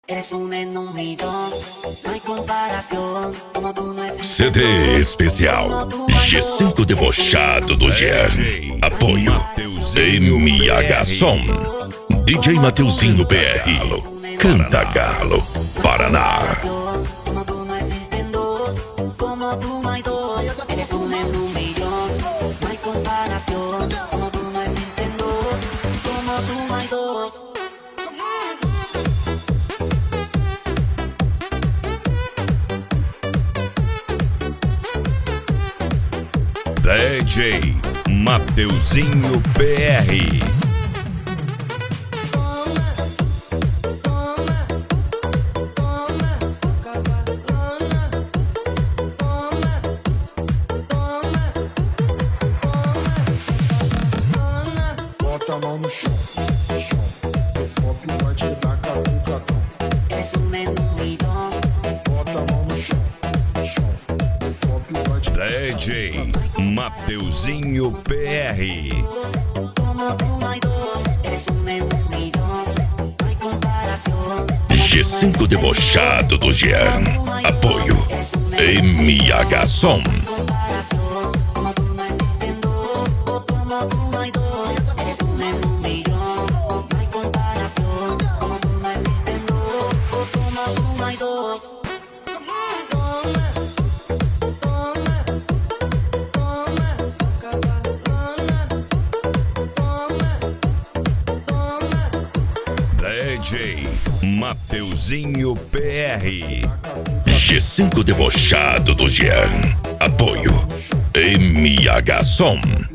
Eres un en un millón, no hay comparación, como tú no existe. CD especial G5 Debochado do Jean. Apoio MH Som. DJ Mateuzinho BR. Canta Galo, Paraná. Como tú no existen dos, como tú no hay dos. Eres un en un millón, no hay comparación, como tú no existen dos, como tú no hay dos. DJ Mateuzinho BR. Bota a mão no chão, chão. O fop vai te dar catucatão. Eres un en un millón. Bota a mão no chão, chão. O fop vai te dar. DJ Mateuzinho BR. Como tú no hay dos, eres un en un millón, no hay comparación. G5 Debochado do Jean. Apoio MH Som. Como tú no existen dos, como tú no hay dos. Eres un en un millón, no hay comparación. Como tú no existen dos, como tú no hay dos. DJ Mateuzinho BR. G5 Debochado do Jean. Apoio MH Som.